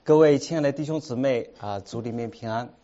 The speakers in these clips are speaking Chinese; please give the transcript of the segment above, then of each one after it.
各位亲爱的弟兄姊妹主里面平安。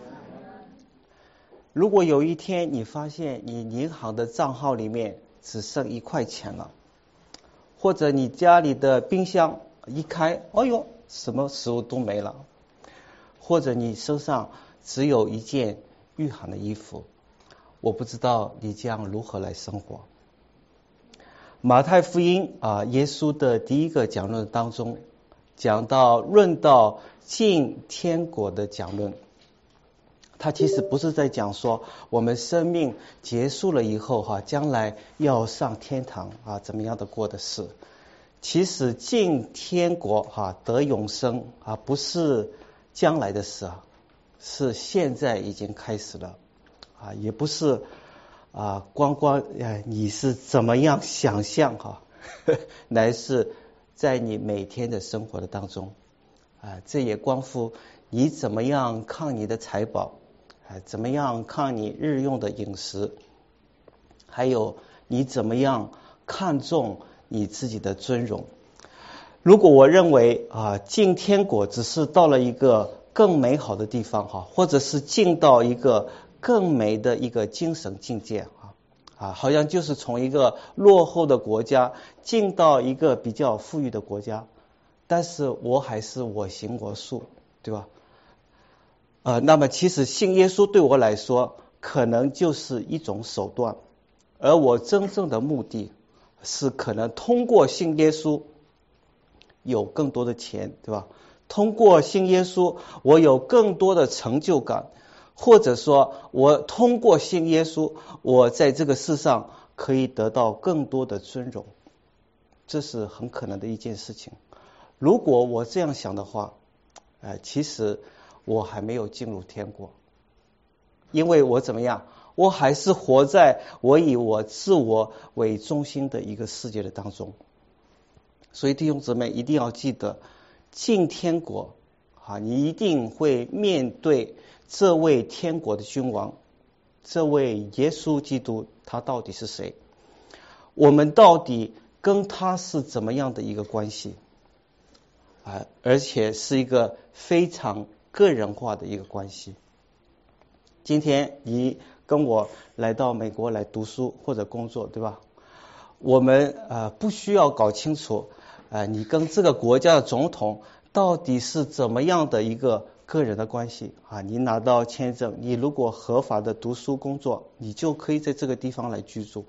如果有一天你发现你银行的账号里面只剩1块钱了，或者你家里的冰箱一开，哎呦，什么食物都没了，或者你身上只有一件御寒的衣服，我不知道你将如何来生活。马太福音耶稣的第一个讲论当中论到进天国的讲论，他其实不是在讲说我们生命结束了以后将来要上天堂怎么样的过的事。其实进天国得永生不是将来的事是现在已经开始了也不是光你是怎么样想象乃是在你每天的生活的当中这也关乎你怎么样看你的财宝怎么样看你日用的饮食，还有你怎么样看重你自己的尊荣。如果我认为进天国只是到了一个更美好的地方或者是进到一个更美的一个精神境界好像就是从一个落后的国家进到一个比较富裕的国家，但是我还是我行我素，对吧？那么其实信耶稣对我来说可能就是一种手段，而我真正的目的是可能通过信耶稣有更多的钱，对吧？通过信耶稣我有更多的成就感，或者说我通过信耶稣我在这个世上可以得到更多的尊荣，这是很可能的一件事情。如果我这样想的话其实我还没有进入天国，因为我怎么样，我还是活在我以我自我为中心的一个世界的当中。所以弟兄姊妹一定要记得，进天国你一定会面对这位天国的君王，这位耶稣基督，他到底是谁？我们到底跟他是怎么样的一个关系而且是一个非常个人化的一个关系。今天你跟我来到美国来读书或者工作，对吧？我们不需要搞清楚你跟这个国家的总统到底是怎么样的一个个人的关系你拿到签证，你如果合法的读书工作，你就可以在这个地方来居住。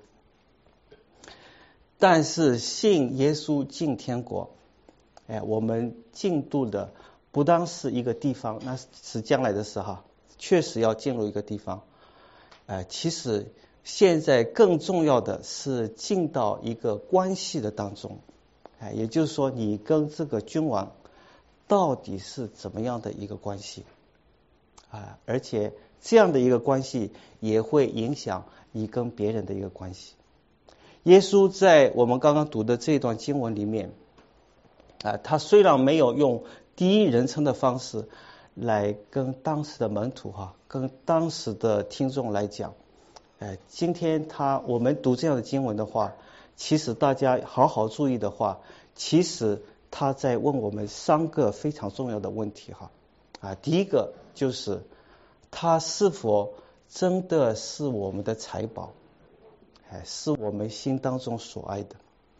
但是信耶稣进天国我们进入的不单是一个地方，那是将来的事确实要进入一个地方其实现在更重要的是进到一个关系的当中也就是说你跟这个君王到底是怎么样的一个关系而且这样的一个关系也会影响你跟别人的一个关系。耶稣在我们刚刚读的这段经文里面他虽然没有用第一人称的方式来跟当时的门徒跟当时的听众来讲今天我们读这样的经文的话，其实大家好好注意的话，其实他在问我们3个非常重要的问题第一个就是他是否真的是我们的财宝是我们心当中所爱的。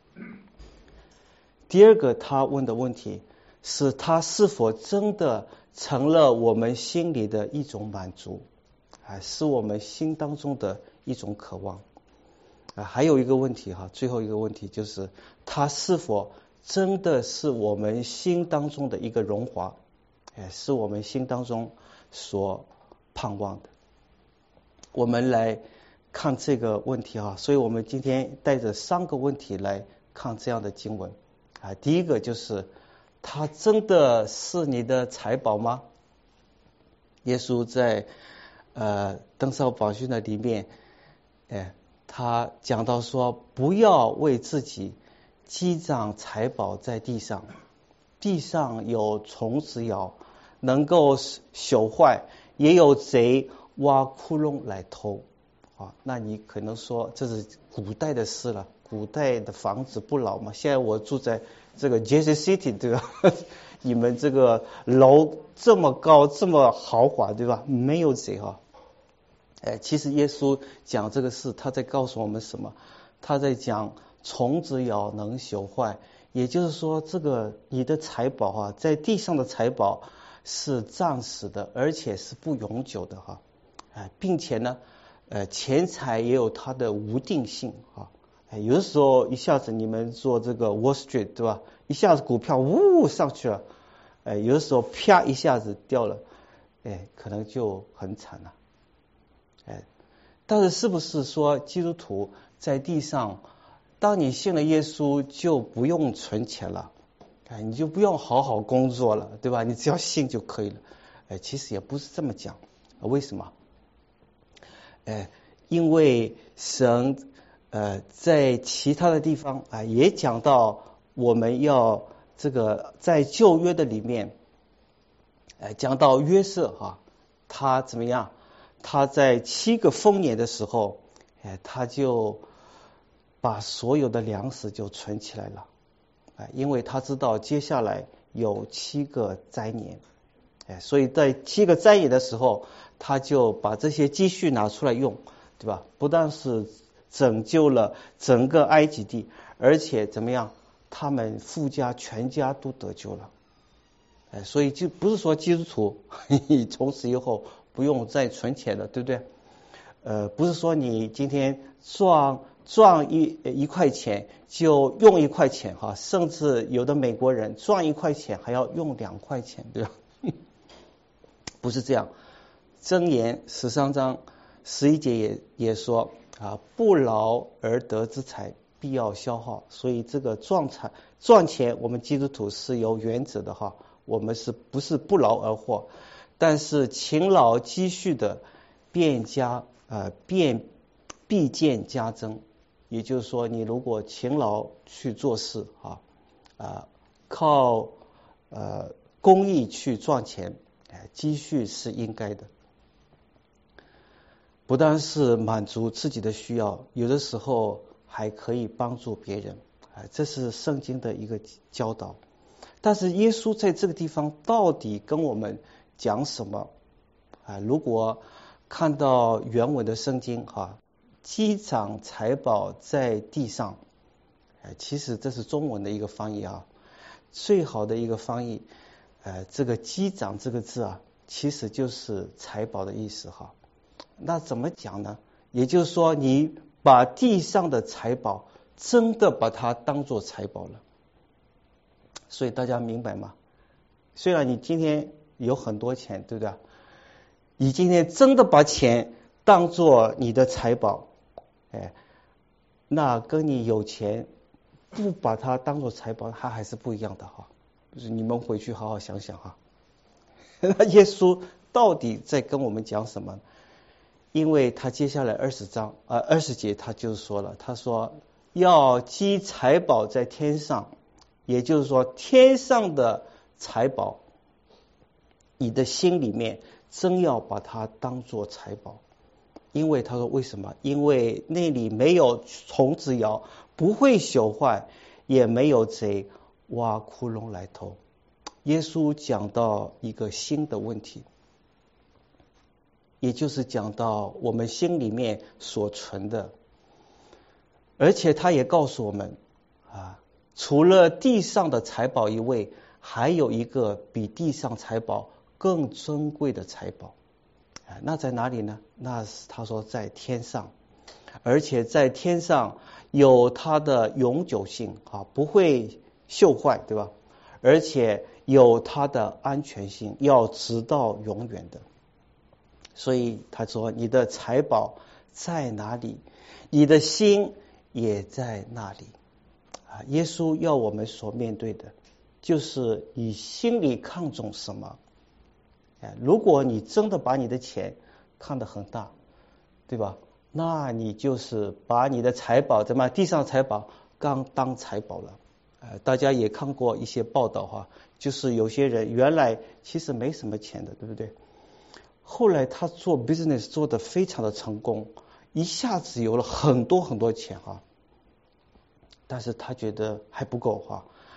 第二个他问的问题是他是否真的成了我们心里的一种满足是我们心当中的一种渴望还有一个问题最后一个问题就是他是否真的是我们心当中的一个荣华是我们心当中所盼望的。我们来看这个问题所以我们今天带着3个问题来看这样的经文第一个就是他真的是你的财宝吗？耶稣在登山宝训的里面他讲到说，不要为自己积攒财宝在地上，地上有虫子咬，能够朽坏，也有贼挖窟窿来偷那你可能说这是古代的事了，古代的房子不老嘛，现在我住在这个 Jersey City 这个你们这个楼这么高这么豪华，对吧？没有谁哈。其实耶稣讲这个事，他在告诉我们什么？他在讲虫子咬能朽坏，也就是说，这个你的财宝哈，在地上的财宝是暂时的，而且是不永久的哈。并且呢，钱财也有它的无定性啊。有的时候一下子你们做这个 Wall Street 对吧？一下子股票呜上去了，有的时候啪一下子掉了，可能就很惨了。但是是不是说基督徒在地上，当你信了耶稣就不用存钱了？你就不用好好工作了，对吧？你只要信就可以了。其实也不是这么讲。为什么？因为神在其他的地方也讲到我们要这个在旧约的里面讲到约瑟哈，他怎么样？他在7个丰年的时候，他就把所有的粮食就存起来了，因为他知道接下来有7个灾年，所以在7个灾年的时候，他就把这些积蓄拿出来用，对吧？不但是拯救了整个埃及地，而且怎么样？他们富家全家都得救了。所以就不是说基督徒从此以后不用再存钱了，对不对？不是说你今天赚一块钱就用1块钱哈，甚至有的美国人赚1块钱还要用2块钱，对吧？不是这样。箴言13章11节也说不劳而得之财必要消耗。所以这个赚钱，我们基督徒是有原则的哈。我们是不是不劳而获？但是勤劳积蓄的必见加增。也就是说，你如果勤劳去做事靠公益去赚钱，积蓄是应该的。不但是满足自己的需要，有的时候还可以帮助别人，这是圣经的一个教导。但是耶稣在这个地方到底跟我们讲什么？如果看到原文的圣经积长财宝在地上，其实这是中文的一个翻译最好的一个翻译，这个积长这个字其实就是财宝的意思那怎么讲呢？也就是说，你把地上的财宝真的把它当作财宝了。所以大家明白吗？虽然你今天有很多钱，对不对？你今天真的把钱当作你的财宝，那跟你有钱不把它当作财宝，它还是不一样的就是你们回去好好想想那耶稣到底在跟我们讲什么？因为他接下来20节他就说了，他说要积财宝在天上，也就是说天上的财宝，你的心里面真要把它当作财宝。因为他说为什么？因为那里没有虫子咬，不会朽坏，也没有贼挖窟窿来偷。耶稣讲到一个新的问题，也就是讲到我们心里面所存的，而且他也告诉我们除了地上的财宝以外，还有一个比地上财宝更珍贵的财宝。那在哪里呢？那是他说在天上，而且在天上有它的永久性不会锈坏，对吧？而且有它的安全性，要直到永远的。所以他说你的财宝在哪里，你的心也在那里。耶稣要我们所面对的就是你心里看重什么。如果你真的把你的钱看得很大，对吧？那你就是把你的财宝地上财宝刚当财宝了。大家也看过一些报道就是有些人原来其实没什么钱的，对不对？后来他做 business 做得非常的成功，一下子有了很多很多钱但是他觉得还不够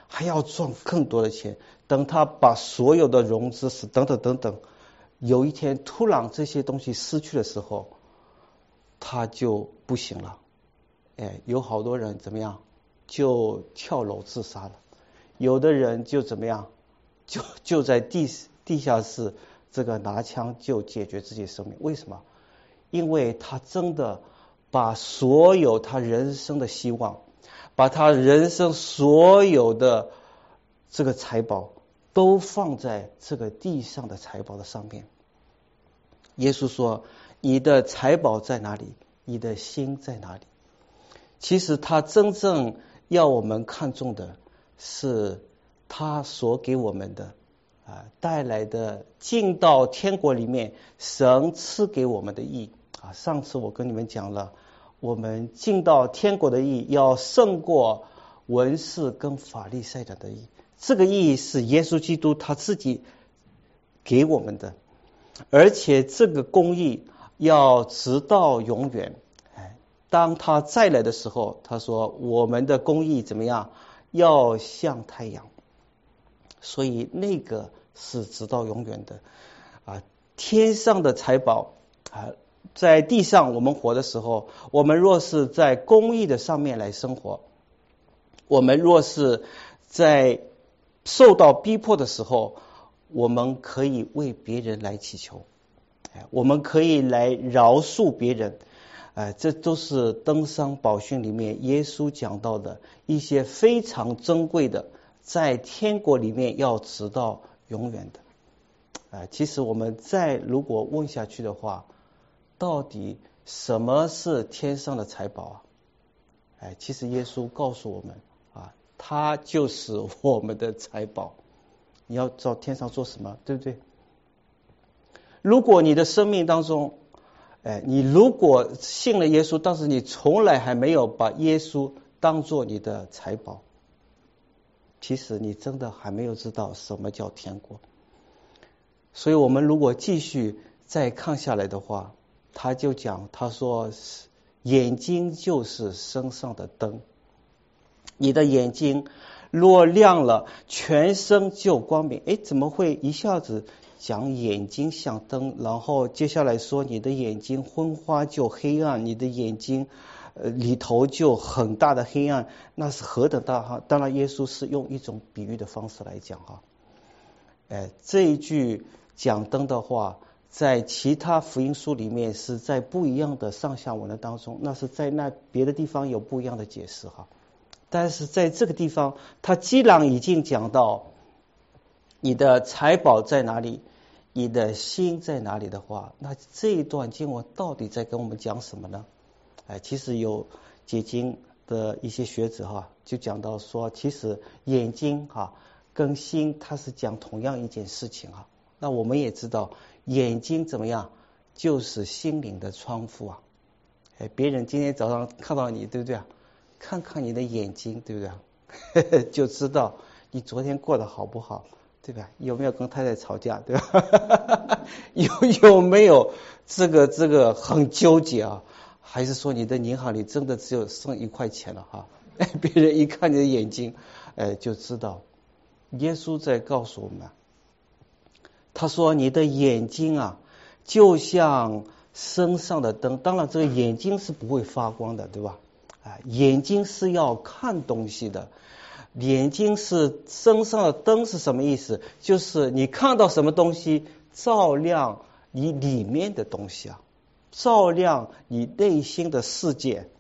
还要赚更多的钱。等他把所有的融资是等等等等，有一天突然这些东西失去的时候，他就不行了。有好多人怎么样就跳楼自杀了，有的人就怎么样就在地下室这个拿枪就解决自己生命。为什么？因为他真的把所有他人生的希望，把他人生所有的这个财宝都放在这个地上的财宝的上面。耶稣说，你的财宝在哪里，你的心在哪里。其实他真正要我们看重的是他所给我们的带来的进到天国里面神赐给我们的义。上次我跟你们讲了，我们进到天国的义要胜过文士跟法利赛人的义。这个义是耶稣基督他自己给我们的，而且这个公义要直到永远。当他再来的时候，他说我们的公义怎么样，要像太阳。所以那个是直到永远的天上的财宝在地上我们活的时候，我们若是在公义的上面来生活，我们若是在受到逼迫的时候，我们可以为别人来祈求，我们可以来饶恕别人。这都是登山宝训里面耶稣讲到的一些非常珍贵的，在天国里面要直到永远的。其实我们再如果问下去的话，到底什么是天上的财宝其实耶稣告诉我们他就是我们的财宝。你要知道天上做什么，对不对？如果你的生命当中你如果信了耶稣，但是你从来还没有把耶稣当作你的财宝，其实你真的还没有知道什么叫天国。所以我们如果继续再看下来的话，他说眼睛就是身上的灯，你的眼睛若亮了，全身就光明。怎么会一下子讲眼睛像灯，然后接下来说你的眼睛昏花就黑暗，你的眼睛里头就很大的黑暗，那是何等大当然耶稣是用一种比喻的方式来讲这一句讲灯的话，在其他福音书里面是在不一样的上下文的当中，那是在那别的地方有不一样的解释但是在这个地方他既然已经讲到你的财宝在哪里，你的心在哪里的话，那这一段经文到底在跟我们讲什么呢？其实有解经的一些学者就讲到说，其实眼睛跟心它是讲同样一件事情那我们也知道眼睛怎么样，就是心灵的窗户别人今天早上看到你，对不对看看你的眼睛，对不对就知道你昨天过得好不好，对吧？有没有跟太太吵架，对吧有没有这个很纠结还是说你的银行里真的只有剩1块钱了别人一看你的眼睛就知道。耶稣在告诉我们，他说你的眼睛就像身上的灯。当然这个眼睛是不会发光的，对吧眼睛是要看东西的，眼睛是身上的灯是什么意思？就是你看到什么东西照亮你里面的东西照亮你内心的世界。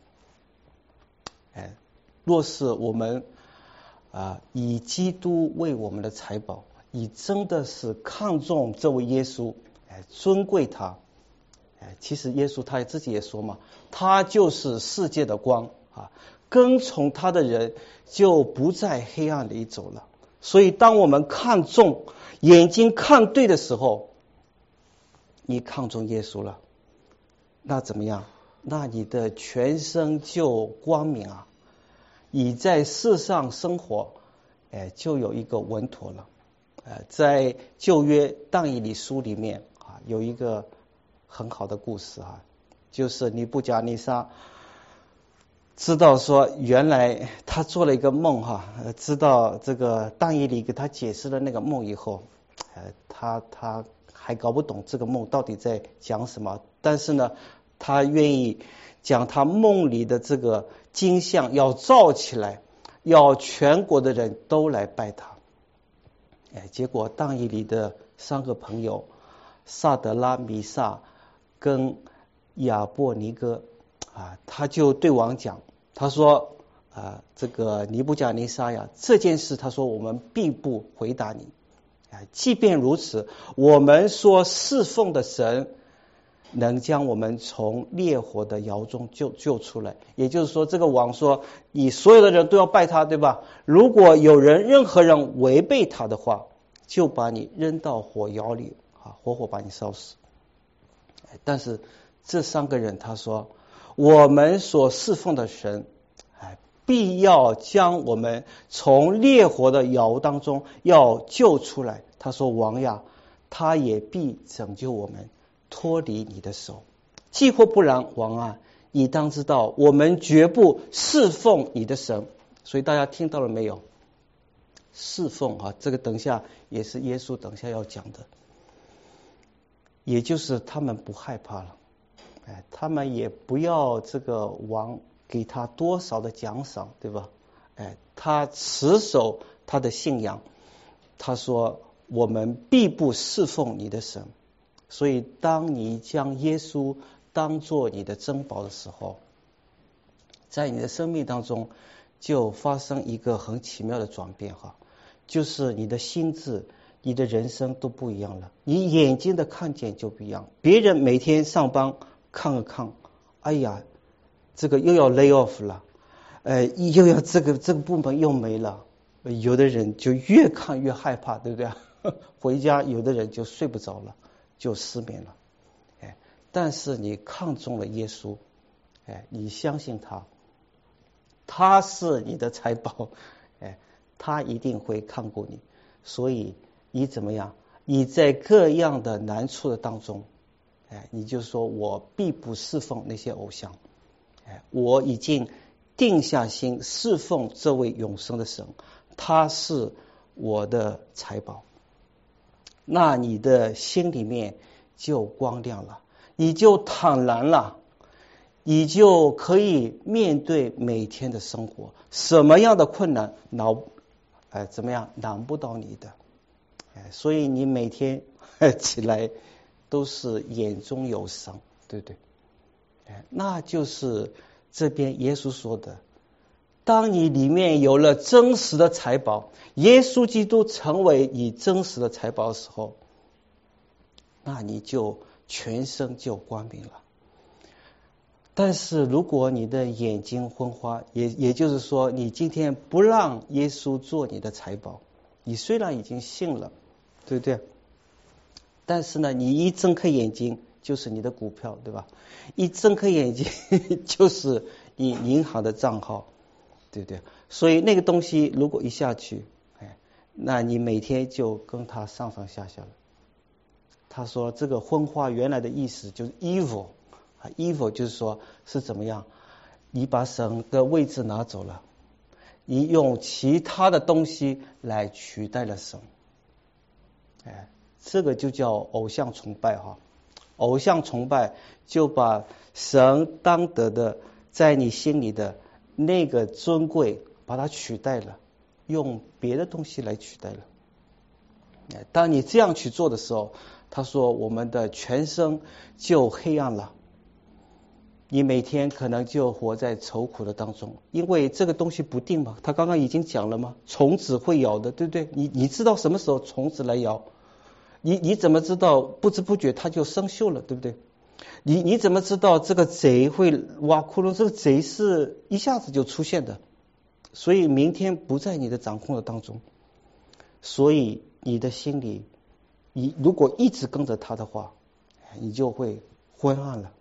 若是我们以基督为我们的财宝，你真的是看重这位耶稣尊贵他其实耶稣他自己也说嘛，他就是世界的光跟从他的人就不在黑暗里走了。所以当我们看重眼睛看对的时候，你看重耶稣了，那怎么样？那你的全身就光明你在世上生活就有一个稳妥了。在旧约但以理书里面有一个很好的故事就是尼布甲尼撒知道说原来他做了一个梦哈，知道这个但以理给他解释了那个梦以后，他还搞不懂这个梦到底在讲什么，但是呢，他愿意将他梦里的这个景象要造起来，要全国的人都来拜他。结果但以理的3个朋友萨德拉、米萨跟亚伯尼哥他就对王讲，他说这个尼布甲尼撒呀，这件事他说我们并不回答你，即便如此，我们所侍奉的神能将我们从烈火的窑中救出来。也就是说，这个王说你所有的人都要拜他，对吧？如果有任何人违背他的话，就把你扔到火窑里活活把你烧死。但是这3个人他说我们所侍奉的神必要将我们从烈火的窑当中要救出来。他说王呀，他也必拯救我们脱离你的手，既或不然，王啊，你当知道我们绝不侍奉你的神。所以大家听到了没有？侍奉这个等一下也是耶稣等一下要讲的，也就是他们不害怕了，他们也不要这个王给他多少的奖赏，对吧？他持守他的信仰，他说我们必不侍奉你的神。所以当你将耶稣当作你的珍宝的时候，在你的生命当中就发生一个很奇妙的转变就是你的心智，你的人生都不一样了，你眼睛的看见就不一样。别人每天上班看，哎呀，这个又要 lay off 了，又要这个部门又没了，有的人就越看越害怕，对不对？回家有的人就睡不着了，就失眠了。但是你看中了耶稣，你相信他是你的财宝，他一定会看顾你。所以你怎么样？你在各样的难处的当中，你就说我必不侍奉那些偶像，我已经定下心侍奉这位永生的神，他是我的财宝。那你的心里面就光亮了，你就坦然了，你就可以面对每天的生活，什么样的困难怎么样难不到你的。所以你每天起来都是眼中有神，对不对？那就是这边耶稣说的，当你里面有了真实的财宝，耶稣基督成为你真实的财宝的时候，那你就全身就光明了。但是如果你的眼睛昏花，也就是说你今天不让耶稣做你的财宝，你虽然已经信了，对不对？但是呢，你一睁开眼睛就是你的股票，对吧？一睁开眼睛就是你银行的账号，对不对？所以那个东西如果一下去，那你每天就跟他上上下下了。他说这个昏花原来的意思就是 evil 就是说是怎么样？你把神的位置拿走了，你用其他的东西来取代了神，这个就叫偶像崇拜偶像崇拜就把神当得的在你心里的那个尊贵把它取代了，用别的东西来取代了。当你这样去做的时候，他说我们的全身就黑暗了，你每天可能就活在愁苦的当中，因为这个东西不定嘛，他刚刚已经讲了嘛，虫子会咬的，对不对？你知道什么时候虫子来咬？你怎么知道不知不觉它就生锈了，对不对？你怎么知道这个贼会挖窟窿？这个贼是一下子就出现的，所以明天不在你的掌控的当中。所以你的心里，你如果一直跟着他的话，你就会昏暗了。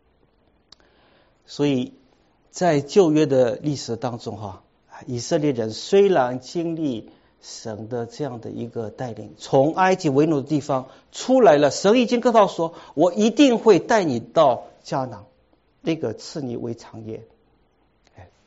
所以在旧约的历史当中以色列人虽然经历神的这样的一个带领，从埃及为奴的地方出来了，神已经跟他说，我一定会带你到迦南，那个赐你为产业。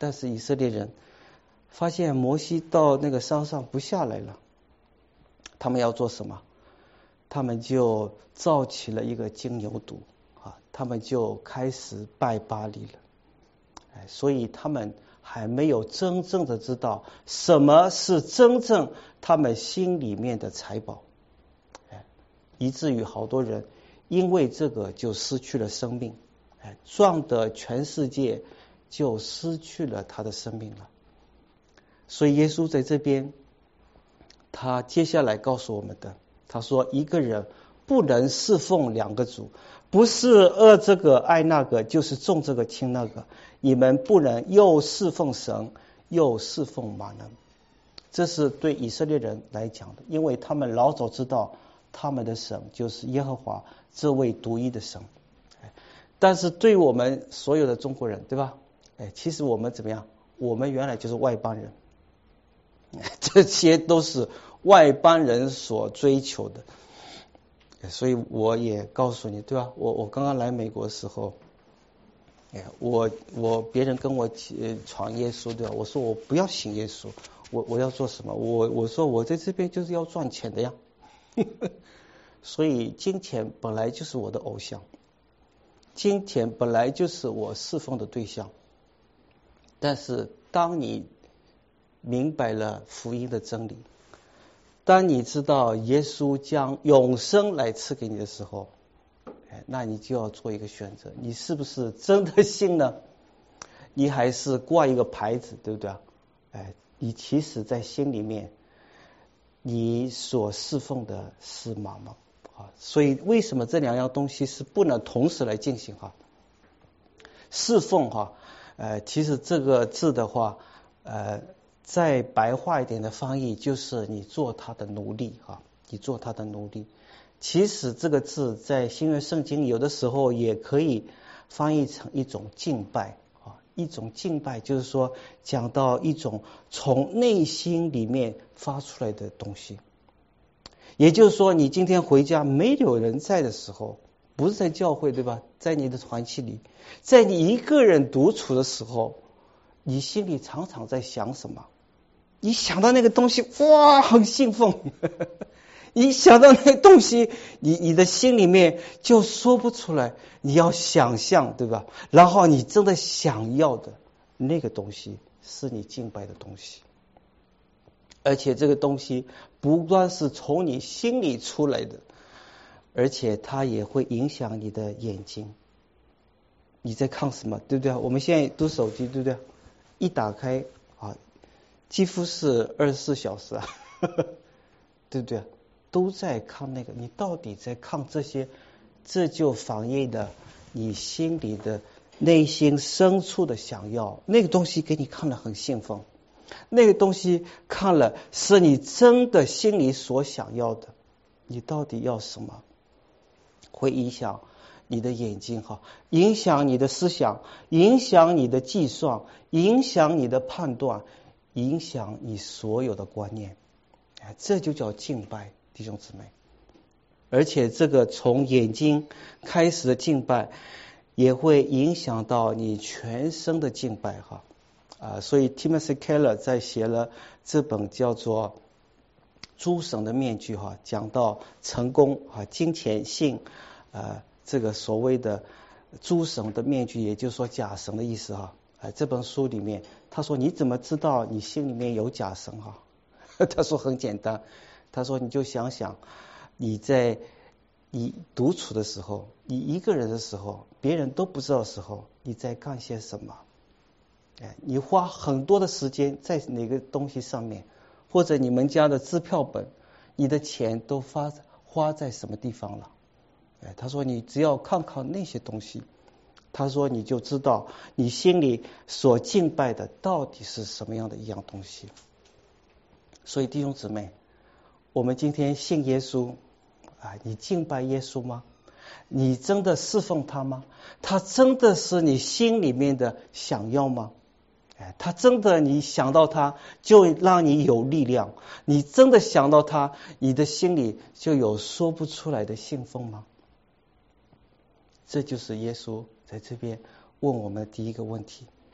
但是以色列人发现摩西到那个山上不下来了，他们要做什么？他们就造起了一个金牛犊啊，他们就开始拜巴力了。所以他们还没有真正的知道什么是真正他们心里面的财宝，以至于好多人因为这个就失去了生命，赚得全世界就失去了他的生命了。所以耶稣在这边他接下来告诉我们的，他说一个人不能侍奉两个主，不是恶这个爱那个，就是重这个轻那个。你们不能又侍奉神又侍奉马门。这是对以色列人来讲的，因为他们老早知道他们的神就是耶和华这位独一的神。但是对我们所有的中国人，对吧？其实我们怎么样？我们原来就是外邦人，这些都是外邦人所追求的。所以我也告诉你，对吧？我刚刚来美国的时候，我别人跟我传耶稣，对吧？我说我不要信耶稣，我要做什么？我说我在这边就是要赚钱的呀。所以金钱本来就是我的偶像，金钱本来就是我侍奉的对象。但是当你明白了福音的真理，当你知道耶稣将永生来赐给你的时候，那你就要做一个选择，你是不是真的信呢？你还是挂一个牌子，对不对？你其实在心里面你所侍奉的是马门。所以为什么这两样东西是不能同时来进行？侍奉其实这个字的话，再白话一点的翻译就是你做他的奴隶，你做他的奴隶。其实这个字在新约圣经有的时候也可以翻译成一种敬拜，一种敬拜就是说讲到一种从内心里面发出来的东西。也就是说你今天回家没有人在的时候，不是在教会，对吧？在你的团契里，在你一个人独处的时候，你心里常常在想什么？你想到那个东西，哇，很兴奋。你想到那个东西，你的心里面就说不出来，你要想象，对吧？然后你真的想要的那个东西是你敬拜的东西，而且这个东西不光是从你心里出来的，而且它也会影响你的眼睛。你在看什么，对不对？我们现在都手机，对不对？一打开几乎是24小时对不对？都在看那个，你到底在看这些？这就反映的你心里的内心深处的想要，那个东西给你看了很兴奋，那个东西看了是你真的心里所想要的。你到底要什么？会影响你的眼睛，影响你的思想，影响你的计算，影响你的判断，影响你所有的观念。这就叫敬拜，弟兄姊妹。而且这个从眼睛开始的敬拜也会影响到你全身的敬拜所以 Timothy Keller 在写了这本叫做诸神的面具讲到成功金钱性这个所谓的诸神的面具，也就是说假神的意思这本书里面他说你怎么知道你心里面有假神他说很简单，他说你就想想你在你独处的时候，你一个人的时候，别人都不知道的时候，你在干些什么？你花很多的时间在哪个东西上面，或者你们家的支票本，你的钱都花在什么地方了？他说你只要看看那些东西，他说你就知道你心里所敬拜的到底是什么样的一样东西。所以弟兄姊妹，我们今天信耶稣你敬拜耶稣吗？你真的侍奉他吗？他真的是你心里面的想要吗？他真的你想到他就让你有力量，你真的想到他，你的心里就有说不出来的兴奋吗？这就是耶稣在这边问我们的第一个问题。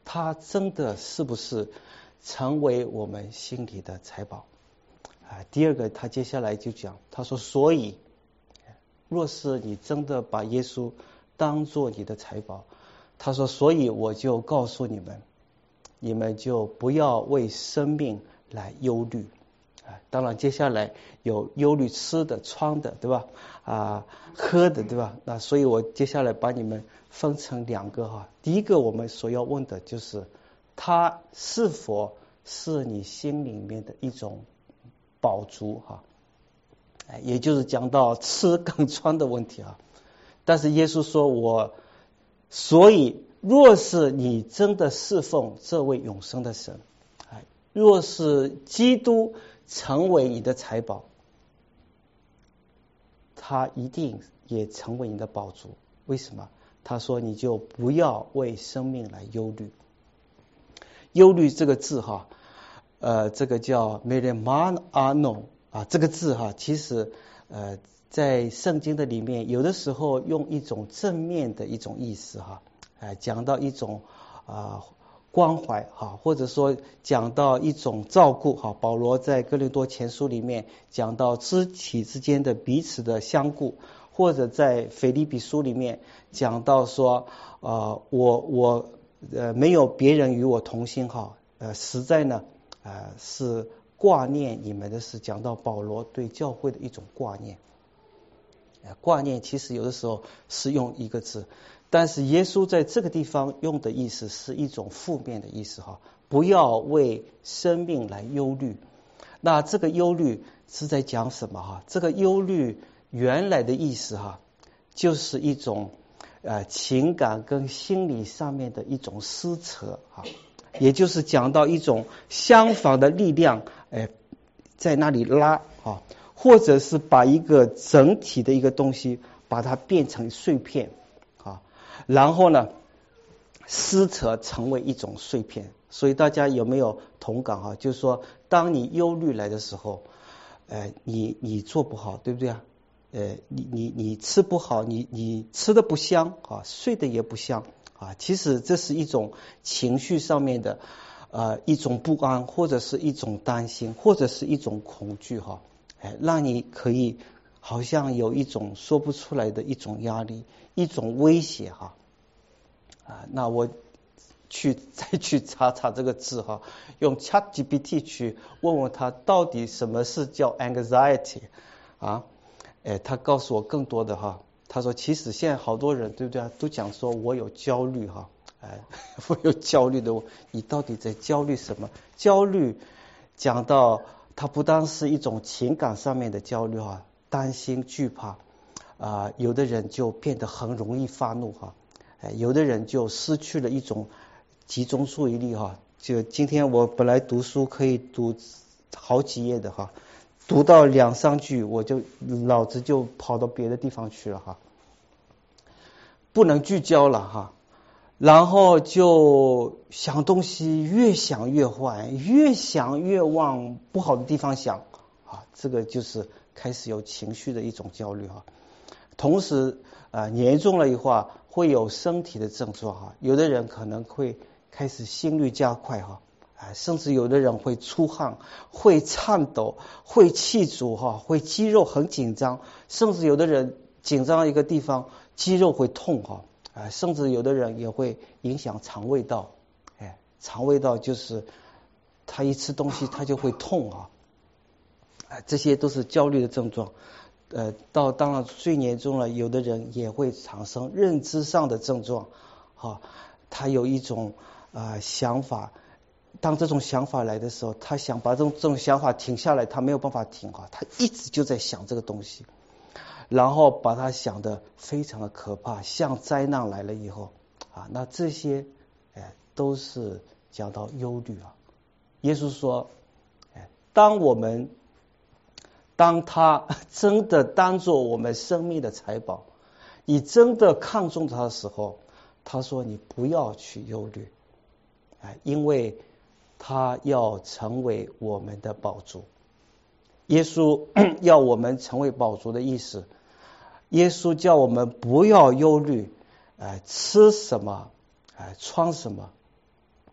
他真的是不是成为我们心里的财宝？第二个，他接下来就讲，他说，所以若是你真的把耶稣当作你的财宝，他说，所以我就告诉你们，你们就不要为生命来忧虑。当然接下来有忧虑吃的穿的，对吧？喝的，对吧？那所以我接下来把你们分成两个哈。第一个我们所要问的就是它是否是你心里面的一种饱足哈，也就是讲到吃跟穿的问题啊。但是耶稣说所以若是你真的侍奉这位永生的神，若是基督成为你的财宝，他一定也成为你的宝足。为什么？他说你就不要为生命来忧虑。忧虑这个字哈，这个叫 merimano 这个字哈，其实在圣经的里面，有的时候用一种正面的一种意思哈，讲到一种关怀哈，或者说讲到一种照顾哈。保罗在哥林多前书里面讲到肢体之间的彼此的相顾，或者在腓立比书里面讲到说我没有别人与我同心哈，实在呢是挂念你们的事，讲到保罗对教会的一种挂念。挂念其实有的时候是用一个字，但是耶稣在这个地方用的意思是一种负面的意思哈，不要为生命来忧虑。那这个忧虑是在讲什么哈？这个忧虑原来的意思哈，就是一种情感跟心理上面的一种撕扯哈，也就是讲到一种相反的力量在那里拉啊，或者是把一个整体的一个东西把它变成碎片啊，然后呢撕扯成为一种碎片。所以大家有没有同感啊？就是说当你忧虑来的时候，你做不好，对不对啊？你吃不好，你吃的不香啊，睡的也不香啊。其实这是一种情绪上面的一种不安，或者是一种担心，或者是一种恐惧哈，让你可以好像有一种说不出来的一种压力，一种威胁哈。那我再去查这个字哈，用 ChatGPT 去问问他到底什么是叫 anxiety 啊？他告诉我更多的哈。他说其实现在好多人对不对啊，都讲说我有焦虑哈，我有焦虑的，你到底在焦虑什么？焦虑讲到它不单是一种情感上面的焦虑哈，担心惧怕有的人就变得很容易发怒哈，有的人就失去了一种集中注意力哈。就今天我本来读书可以读好几页的哈，读到2-3句我就脑子就跑到别的地方去了哈，不能聚焦了哈，然后就想东西越想越坏，越想越往不好的地方想这个就是开始有情绪的一种焦虑哈。同时严重了以后会有身体的症状哈，有的人可能会开始心率加快哈，甚至有的人会出汗，会颤抖，会气阻哈，会肌肉很紧张，甚至有的人紧张一个地方肌肉会痛哈，甚至有的人也会影响肠胃道，肠胃道就是他一吃东西他就会痛这些都是焦虑的症状。当然最严重了，有的人也会产生认知上的症状他有一种想法，当这种想法来的时候，他想把这种想法停下来，他没有办法停他一直就在想这个东西，然后把他想得非常的可怕，像灾难来了以后那这些都是讲到忧虑耶稣说当他真的当作我们生命的财宝，你真的看重他的时候，他说你不要去忧虑因为他要成为我们的宝足。耶稣要我们成为宝足的意思，耶稣叫我们不要忧虑吃什么穿什么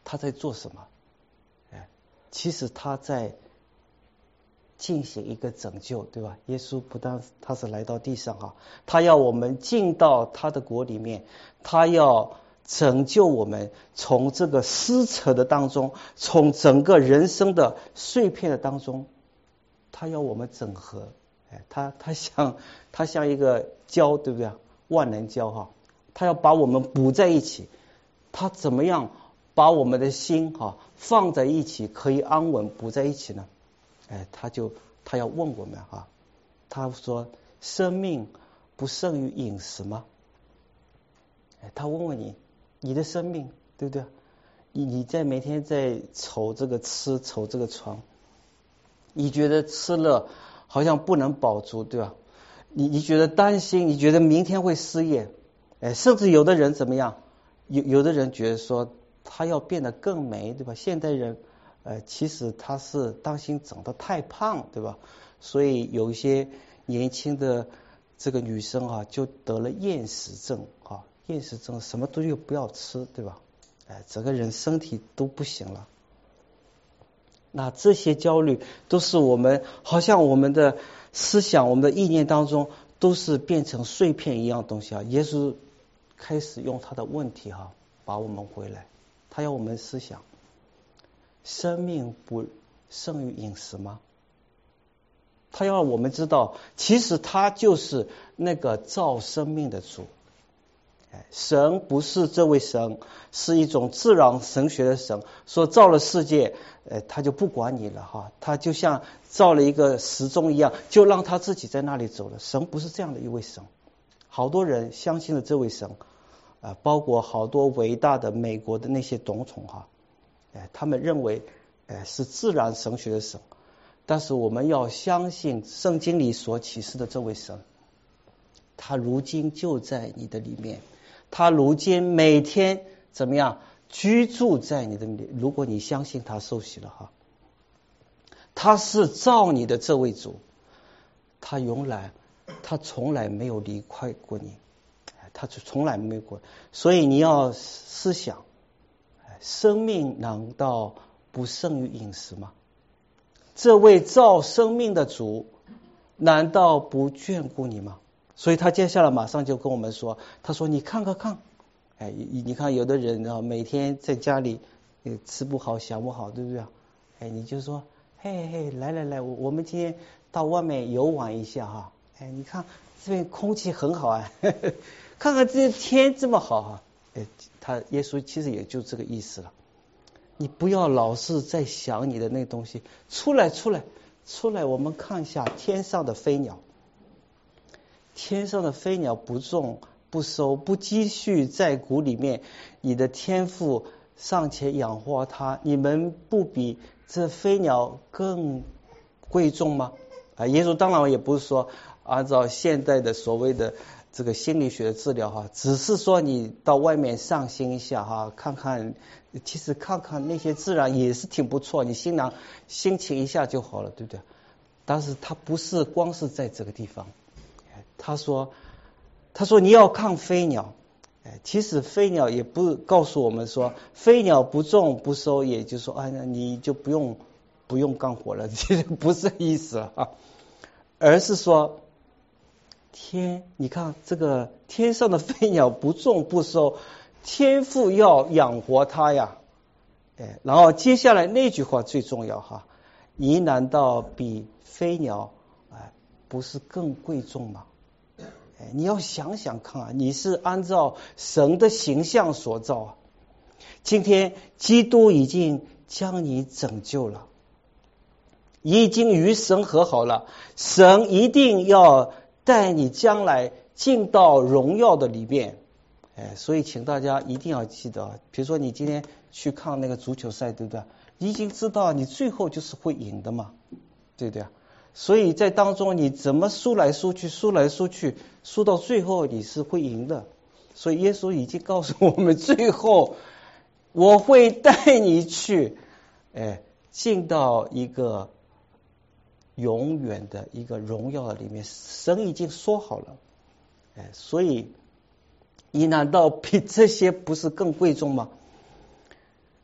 他在做什么？其实他在进行一个拯救，对吧？耶稣不但他是来到地上哈，他要我们进到他的国里面，他要拯救我们从这个撕扯的当中，从整个人生的碎片的当中，他要我们整合。他像一个胶，对不对？万能胶哈，他要把我们补在一起。他怎么样把我们的心哈放在一起，可以安稳补在一起呢？他要问我们哈，他说生命不胜于饮食吗？他问问你的生命，对不对？你在每天在愁这个吃，愁这个穿，你觉得吃了好像不能饱足，对吧？你觉得担心，你觉得明天会失业，甚至有的人怎么样？有的人觉得说他要变得更美，对吧？现代人其实他是担心长得太胖，对吧？所以有一些年轻的这个女生啊，就得了厌食症啊，厌食症什么东西不要吃，对吧？整个人身体都不行了。那这些焦虑都是我们好像我们的思想、我们的意念当中都是变成碎片一样的东西啊。耶稣开始用他的问题哈把我们回来，他要我们思想：生命不胜于饮食吗？他要我们知道，其实他就是那个造生命的主。神不是这位神，是一种自然神学的神，说造了世界，他就不管你了哈，他就像造了一个时钟一样，就让他自己在那里走了。神不是这样的一位神，好多人相信了这位神，包括好多伟大的美国的那些总统哈，他们认为是自然神学的神，但是我们要相信圣经里所启示的这位神，他如今就在你的里面。他如今每天怎么样居住在你的里？如果你相信他受洗了哈，他是造你的这位主，他从来没有离开过你，他就从来没有过。所以你要思想，生命难道不胜于饮食吗？这位造生命的主难道不眷顾你吗？所以他接下来马上就跟我们说，他说你看，你看有的人啊，每天在家里吃不好想不好，对不对？你就说嘿，来，我们今天到外面游玩一下哈，你看这边空气很好啊，看看这天这么好哈，耶稣其实也就这个意思了。你不要老是在想你的那东西，出来，我们看一下天上的飞鸟。天上的飞鸟不种不收，不积蓄在谷里面，你的天父尚且养活它，你们不比这飞鸟更贵重吗？耶稣当然也不是说按照现代的所谓的这个心理学的治疗哈，只是说你到外面散心一下哈，看看，其实看看那些自然也是挺不错，你心情一下就好了，对不对？但是它不是光是在这个地方。他说你要看飞鸟，其实飞鸟也不告诉我们说飞鸟不种不收，也就是说你就不用干活了，其实不是意思啊，而是说你看这个天上的飞鸟不种不收，天父要养活它呀，然后接下来那句话最重要哈，你难道比飞鸟不是更贵重吗？你要想想看啊，你是按照神的形象所造啊。今天基督已经将你拯救了，已经与神和好了，神一定要带你将来进到荣耀的里面。所以请大家一定要记得，比如说你今天去看那个足球赛，对不对？你已经知道你最后就是会赢的嘛，对不对？所以在当中你怎么输来输去，输到最后你是会赢的。所以耶稣已经告诉我们，最后我会带你去进到一个永远的一个荣耀的里面，神已经说好了。所以你难道比这些不是更贵重吗？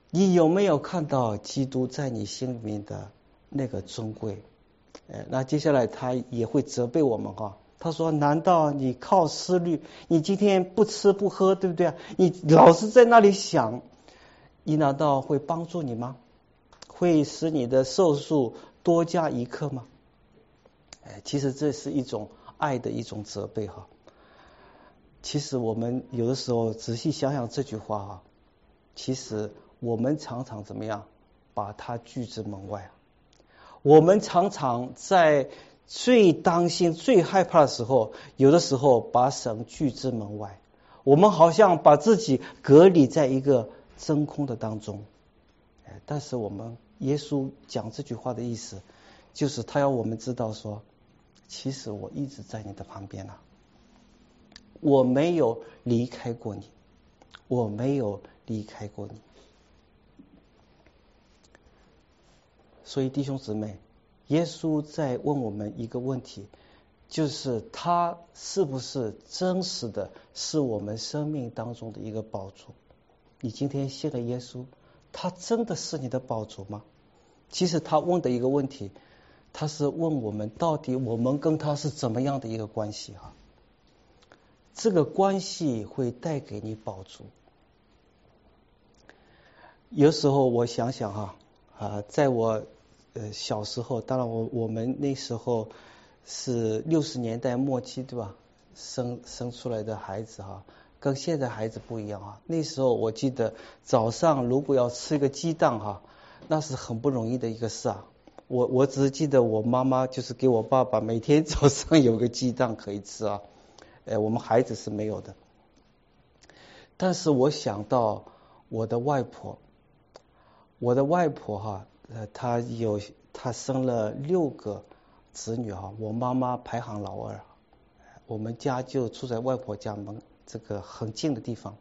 你有没有看到基督在你心里面的那个尊贵？那接下来他也会责备我们哈。他说：难道你靠思虑，你今天不吃不喝，对不对？你老是在那里想，你难道会帮助你吗？会使你的寿数多加一刻吗？其实这是一种爱的一种责备哈。其实我们有的时候仔细想想这句话哈，其实我们常常怎么样把它拒之门外。我们常常在最担心最害怕的时候，有的时候把神拒之门外，我们好像把自己隔离在一个真空的当中。但是我们耶稣讲这句话的意思，就是他要我们知道说，其实我一直在你的旁边啊，我没有离开过你，我没有离开过你。所以弟兄姊妹，耶稣在问我们一个问题，就是他是不是真实的是我们生命当中的一个宝珠？你今天信了耶稣，他真的是你的宝珠吗？其实他问的一个问题，他是问我们到底我们跟他是怎么样的一个关系哈？这个关系会带给你宝珠。有时候我想想哈，在我小时候，当然我们那时候是60年代末期对吧？生出来的孩子哈，跟现在孩子不一样啊。那时候我记得早上如果要吃一个鸡蛋哈，那是很不容易的一个事啊。我只是记得我妈妈就是给我爸爸每天早上有个鸡蛋可以吃啊，我们孩子是没有的。但是我想到我的外婆哈，她生了6个子女哈，我妈妈排行老2，我们家就住在外婆家门这个很近的地方。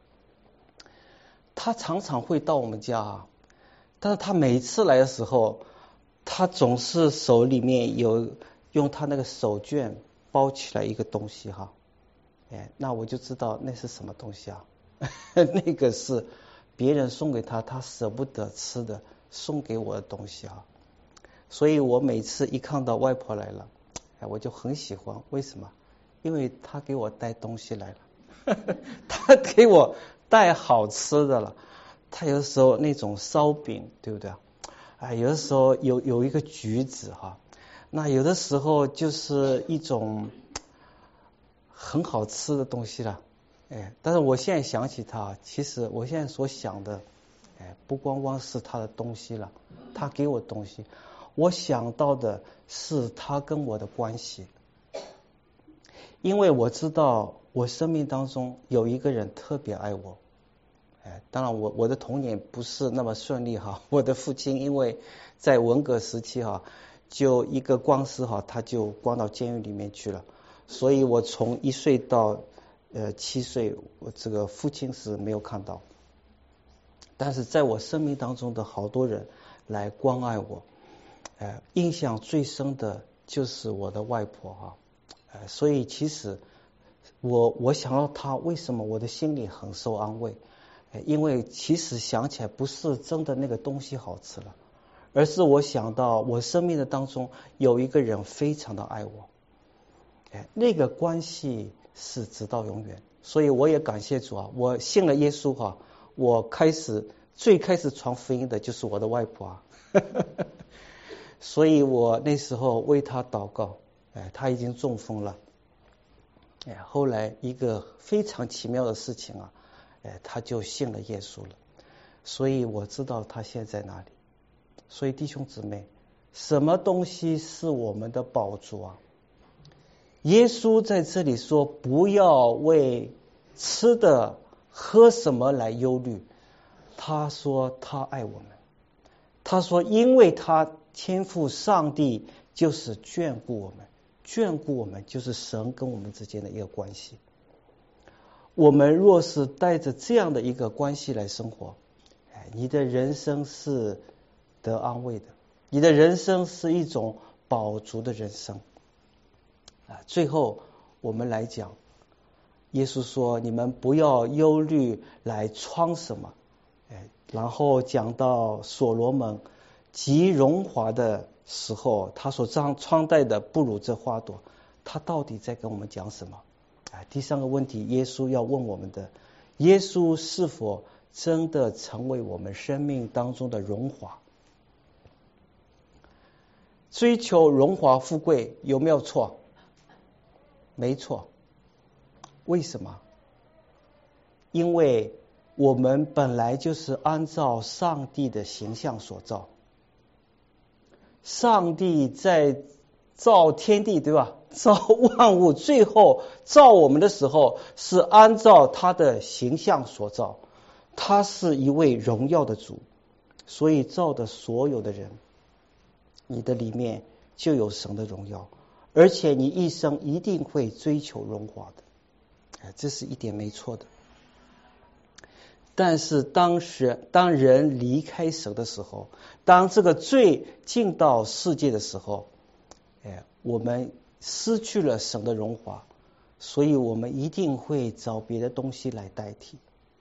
她常常会到我们家啊，但是她每次来的时候，她总是手里面有用她那个手绢包起来一个东西哈，那我就知道那是什么东西啊。那个是别人送给他舍不得吃的，送给我的东西啊。所以我每次一看到外婆来了，我就很喜欢。为什么？因为她给我带东西来了，她给我带好吃的了。她有的时候那种烧饼，对不对？有的时候有一个橘子哈，那有的时候就是一种很好吃的东西了。但是我现在想起他，其实我现在所想的，不光光是他的东西了，他给我东西，我想到的是他跟我的关系。因为我知道我生命当中有一个人特别爱我。当然我的童年不是那么顺利哈，我的父亲因为在文革时期哈，就一个官司哈，他就关到监狱里面去了，所以我从1岁到7岁，我这个父亲是没有看到。但是在我生命当中的好多人来关爱我，印象最深的就是我的外婆哈，所以其实我想到她，为什么我的心里很受安慰？因为其实想起来不是真的那个东西好吃了，而是我想到我生命的当中有一个人非常的爱我，那个关系是直到永远。所以我也感谢主啊，我信了耶稣哈，我最开始传福音的就是我的外婆啊，所以我那时候为她祷告，她已经中风了，后来一个非常奇妙的事情啊，她就信了耶稣了，所以我知道她现在哪里。所以弟兄姊妹，什么东西是我们的宝珠啊？耶稣在这里说，不要为吃的喝什么来忧虑。他说他爱我们，他说因为他天父上帝就是眷顾我们，眷顾我们就是神跟我们之间的一个关系。我们若是带着这样的一个关系来生活，你的人生是得安慰的，你的人生是一种饱足的人生。最后我们来讲，耶稣说你们不要忧虑来穿什么， 然后讲到所罗门极荣华的时候，他所穿戴的不如这花朵，他到底在跟我们讲什么？第三个问题，耶稣要问我们的，耶稣是否真的成为我们生命当中的荣华？追求荣华富贵有没有错？没错。为什么？因为我们本来就是按照上帝的形象所造。上帝在造天地，对吧？造万物，最后造我们的时候是按照他的形象所造。他是一位荣耀的主，所以造的所有的人，你的里面就有神的荣耀，而且你一生一定会追求荣华的，这是一点没错的。但是当人离开神的时候，当这个罪进到世界的时候，我们失去了神的荣华，所以我们一定会找别的东西来代替。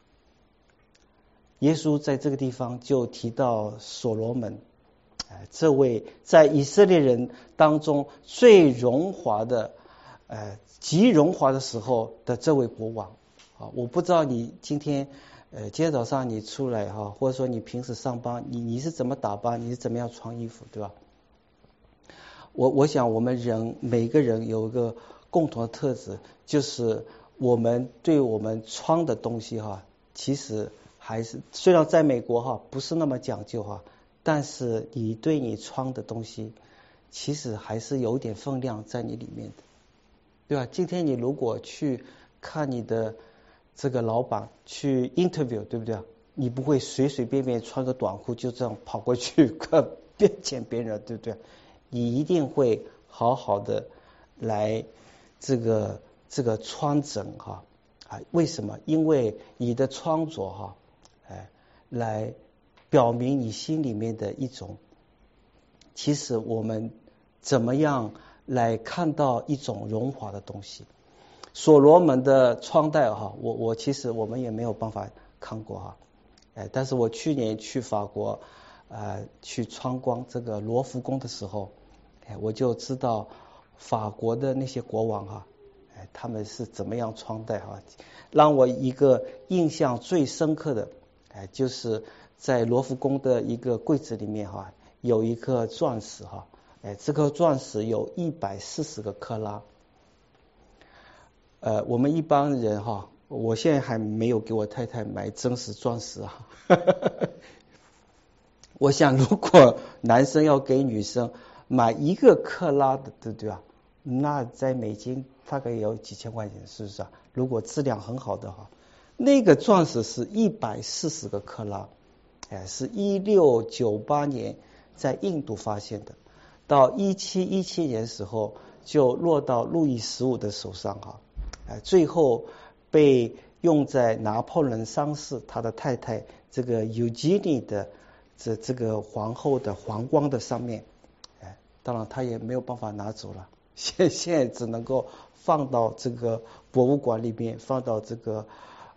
耶稣在这个地方就提到所罗门，这位在以色列人当中最荣华的极荣华的时候的这位国王。我不知道你今天今天早上你出来或者说你平时上班，你是怎么打扮，你是怎么样穿衣服，对吧？我想我们每个人有一个共同的特质，就是我们对我们穿的东西其实还是虽然在美国不是那么讲究但是你对你穿的东西其实还是有点分量在你里面的，对吧？今天你如果去看你的这个老板去 interview， 对不对？你不会随随便便穿个短裤就这样跑过去面见别人，对不对？你一定会好好的来这个穿整为什么？因为你的穿着来表明你心里面的一种，其实我们怎么样来看到一种荣华的东西。所罗门的穿戴我其实我们也没有办法看过但是我去年去法国去参观这个罗浮宫的时候，我就知道法国的那些国王他们是怎么样穿戴让我一个印象最深刻的就是在罗浮宫的一个柜子里面有一颗钻石这颗钻石有140个克拉。我们一般人我现在还没有给我太太买真实钻石我想如果男生要给女生买1个克拉的，对不对那在美金大概也有几千块钱，是不是如果质量很好的那个钻石是140个克拉，是1698年在印度发现的，到1717年的时候就落到路易15的手上最后被用在拿破仑三世他的太太这个尤吉尼的这个皇后的皇冠的上面，当然他也没有办法拿走了，现在只能够放到这个博物馆里面，放到这个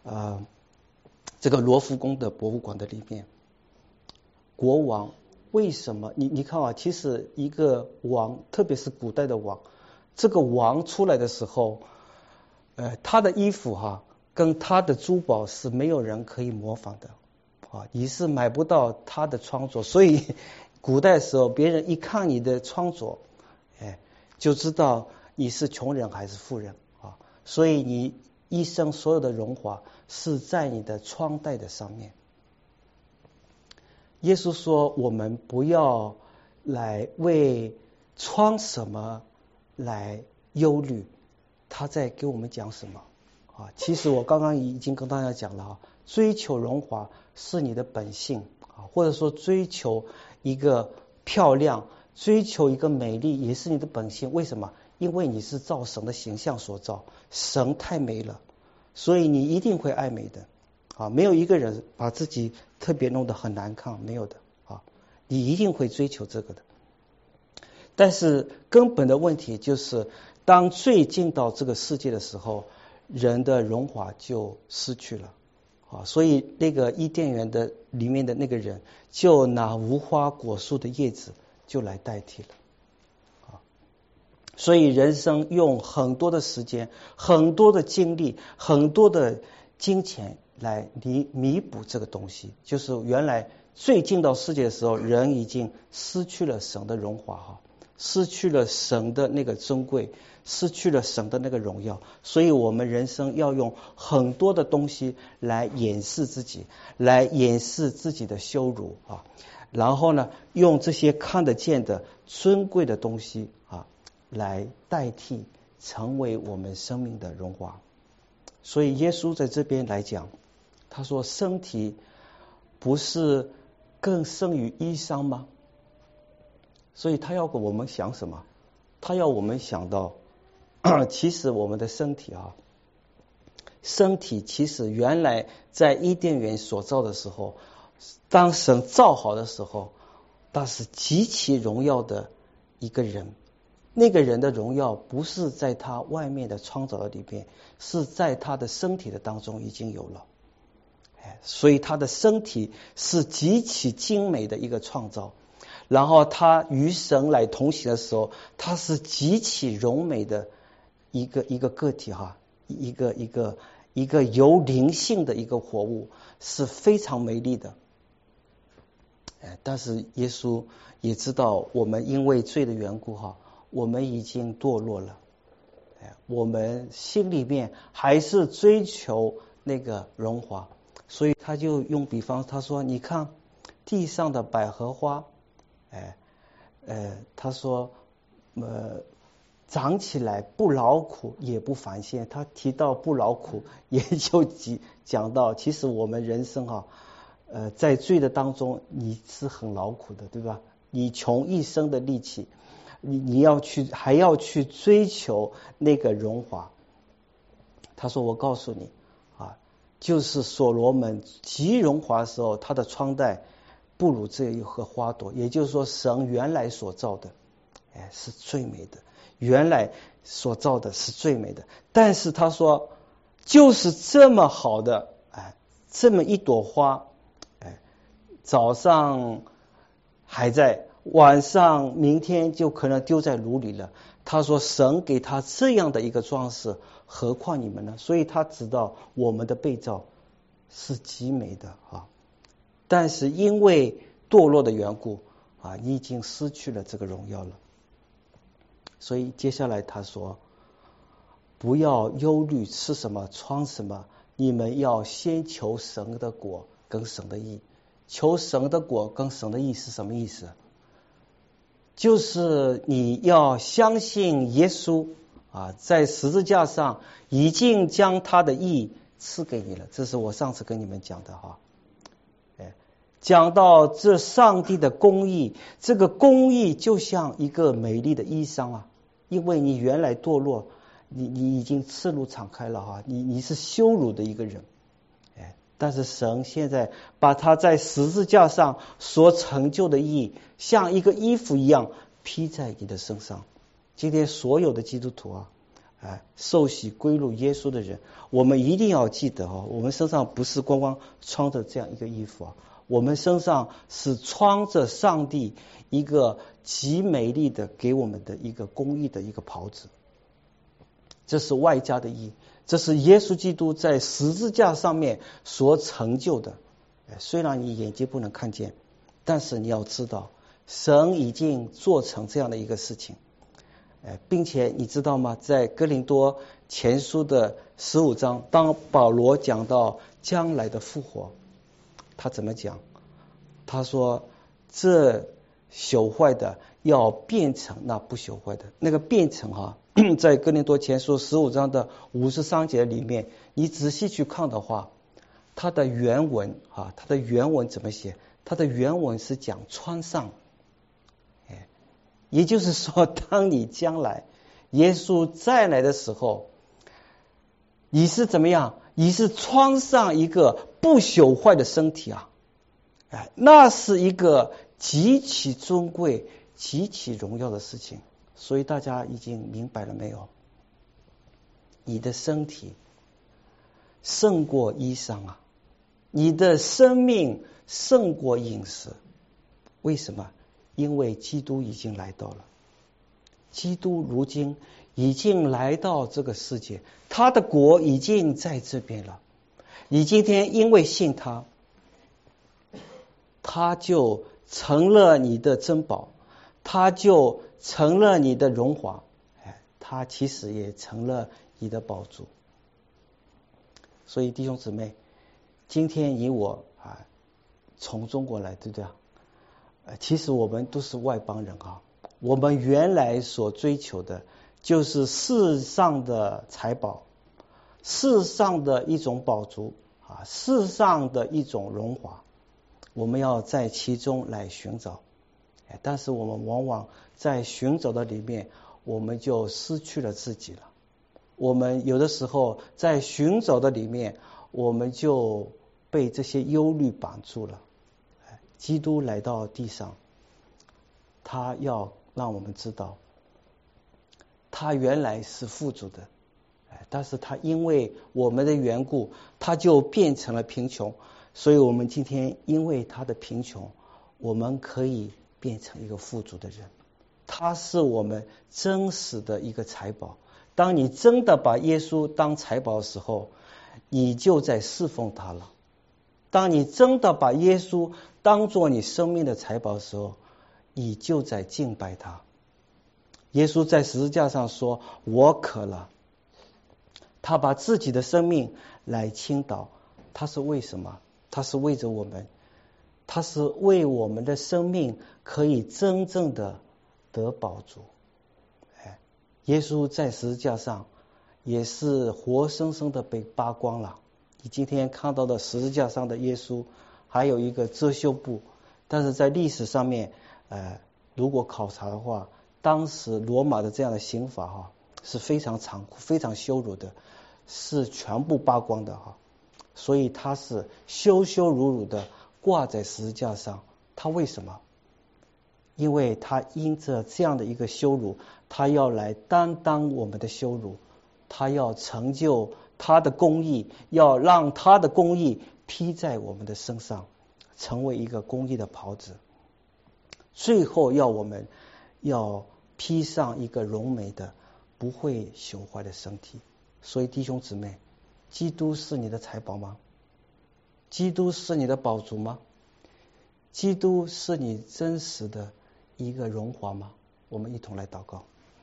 罗浮宫的博物馆的里面。国王为什么你看其实一个王，特别是古代的王，这个王出来的时候他的衣服跟他的珠宝是没有人可以模仿的你是买不到他的穿着，所以古代的时候别人一看你的穿着就知道你是穷人还是富人所以你一生所有的荣华是在你的穿戴的上面。耶稣说我们不要来为穿什么来忧虑，他在给我们讲什么其实我刚刚已经跟大家讲了追求荣华是你的本性或者说追求一个漂亮，追求一个美丽也是你的本性。为什么？因为你是照神的形象所造，神太美了，所以你一定会爱美的没有一个人把自己特别弄得很难看，没有的你一定会追求这个的。但是根本的问题就是当罪进到这个世界的时候，人的荣华就失去了所以那个伊甸园的里面的那个人，就拿无花果树的叶子就来代替了。所以人生用很多的时间、很多的精力、很多的金钱来弥补这个东西，就是原来最进到世界的时候，人已经失去了神的荣华，失去了神的那个尊贵，失去了神的那个荣耀，所以我们人生要用很多的东西来掩饰自己，来掩饰自己的羞辱啊，然后呢，用这些看得见的尊贵的东西啊，来代替成为我们生命的荣华。所以耶稣在这边来讲，他说身体不是更胜于衣裳吗？所以他要我们想什么？他要我们想到其实我们的身体身体其实原来在伊甸园所造的时候，当神造好的时候，他是极其荣耀的一个人。那个人的荣耀不是在他外面的创造的里边，是在他的身体的当中已经有了。所以他的身体是极其精美的一个创造，然后他与神来同行的时候，他是极其荣美的一个个体一个有灵性的一个活物，是非常美丽的。但是耶稣也知道我们因为罪的缘故我们已经堕落了，我们心里面还是追求那个荣华，所以他就用比方，他说你看地上的百合花，他说长起来不劳苦也不繁线。他提到不劳苦，也就讲到其实我们人生在罪的当中你是很劳苦的，对吧？你穷一生的力气，你还要去追求那个荣华。他说我告诉你就是所罗门极荣华的时候，他的穿戴不如这一棵花朵，也就是说神原来所造的是最美的，原来所造的是最美的。但是他说就是这么好的这么一朵花，早上还在，晚上明天就可能丢在炉里了。他说神给他这样的一个装饰，何况你们呢？所以他知道我们的被造是极美的但是因为堕落的缘故你已经失去了这个荣耀了。所以接下来他说不要忧虑吃什么穿什么，你们要先求神的国跟神的义。求神的国跟神的义是什么意思？就是你要相信耶稣在十字架上已经将他的义赐给你了。这是我上次跟你们讲的讲到这上帝的公义，这个公义就像一个美丽的衣裳因为你原来堕落，你已经赤露敞开了你是羞辱的一个人，但是神现在把他在十字架上所成就的义像一个衣服一样披在你的身上。今天所有的基督徒受洗归入耶稣的人，我们一定要记得我们身上不是光光穿着这样一个衣服我们身上是穿着上帝一个极美丽的给我们的一个公义的一个袍子。这是外加的义，这是耶稣基督在十字架上面所成就的。虽然你眼睛不能看见，但是你要知道神已经做成这样的一个事情。并且你知道吗？在哥林多前书的15章，当保罗讲到将来的复活，他怎么讲？他说这朽坏的要变成那不朽坏的。那个变成在哥林多前书15章的53节里面，你仔细去看的话，它的原文怎么写？它的原文是讲穿上。也就是说，当你将来耶稣再来的时候，你是怎么样？你是穿上一个不朽坏的身体那是一个极其尊贵、极其荣耀的事情。所以大家已经明白了没有？你的身体胜过衣裳你的生命胜过饮食。为什么？因为基督已经来到了，基督如今已经来到这个世界，他的国已经在这边了。你今天因为信他，他就成了你的珍宝，他就成了你的荣华，他其实也成了你的宝珠。所以弟兄姊妹，今天你我从中国来，对不对？其实我们都是外邦人啊。我们原来所追求的就是世上的财宝，世上的一种宝珠世上的一种荣华，我们要在其中来寻找。但是我们往往在寻找的里面，我们就失去了自己了。我们有的时候在寻找的里面，我们就被这些忧虑绑住了。基督来到地上，他要让我们知道，他原来是富足的，但是他因为我们的缘故，他就变成了贫穷。所以我们今天因为他的贫穷，我们可以变成一个富足的人。他是我们真实的一个财宝。当你真的把耶稣当财宝的时候，你就在侍奉他了。当你真的把耶稣当作你生命的财宝的时候，你就在敬拜他。耶稣在十字架上说，我渴了。他把自己的生命来倾倒，他是为什么？他是为着我们，他是为我们的生命可以真正的得饱足。耶稣在十字架上也是活生生的被扒光了。你今天看到的十字架上的耶稣还有一个遮羞布，但是在历史上面如果考察的话，当时罗马的这样的刑罚是非常残酷非常羞辱的，是全部扒光的所以他是羞羞辱辱的挂在十字架上。他为什么？因为他因着这样的一个羞辱，他要来担当我们的羞辱，他要成就他的公义，要让他的公义披在我们的身上，成为一个公义的袍子。最后要我们要披上一个荣美的不会朽坏的身体。所以弟兄姊妹，基督是你的财宝吗？基督是你的宝珠吗？基督是你真实的一个荣华吗？我们一同来祷告。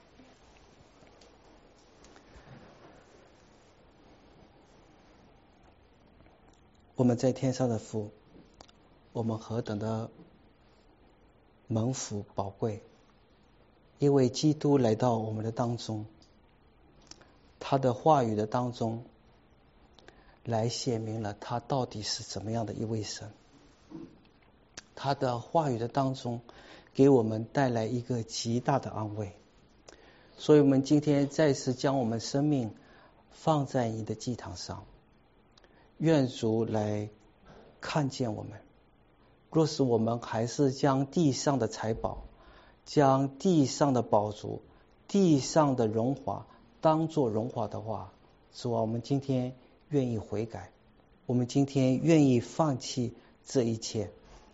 我们在天上的父，我们何等的蒙福宝贵，因为基督来到我们的当中，他的话语的当中来显明了他到底是怎么样的一位神。他的话语的当中给我们带来一个极大的安慰。所以我们今天再次将我们生命放在你的祭坛上，愿主来看见我们。若是我们还是将地上的财宝，将地上的宝珠，地上的荣华当作荣华的话，主啊，我们今天愿意悔改，我们今天愿意放弃这一切。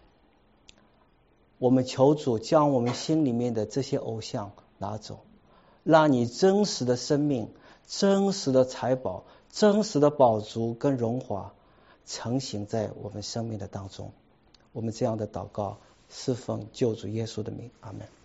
我们求主将我们心里面的这些偶像拿走，让你真实的生命、真实的财宝、真实的宝珠跟荣华成型在我们生命的当中。我们这样的祷告是奉救主耶稣的名，阿们。